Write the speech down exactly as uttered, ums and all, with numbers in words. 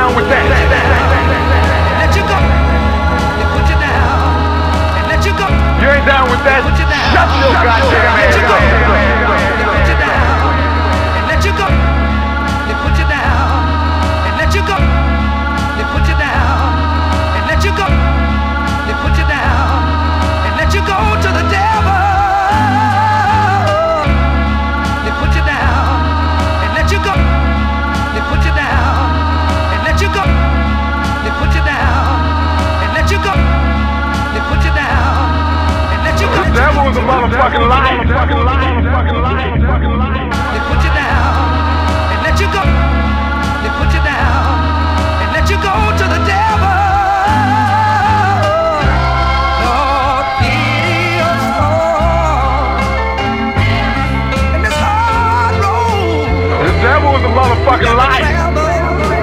down with that? Let you go. They put you down. And let you go. You ain't down with that? Put you down. Shut your goddamn Let you go. ass up. They put you down. And let you go. They put you down. And let you go. They put you down. And let you go. They put you down. And let you go to the devil. They put you down. And let you go. They put you down. And let you go. They put you down. And let you go. They put you down. And let you go. The devil was a motherfucking liar.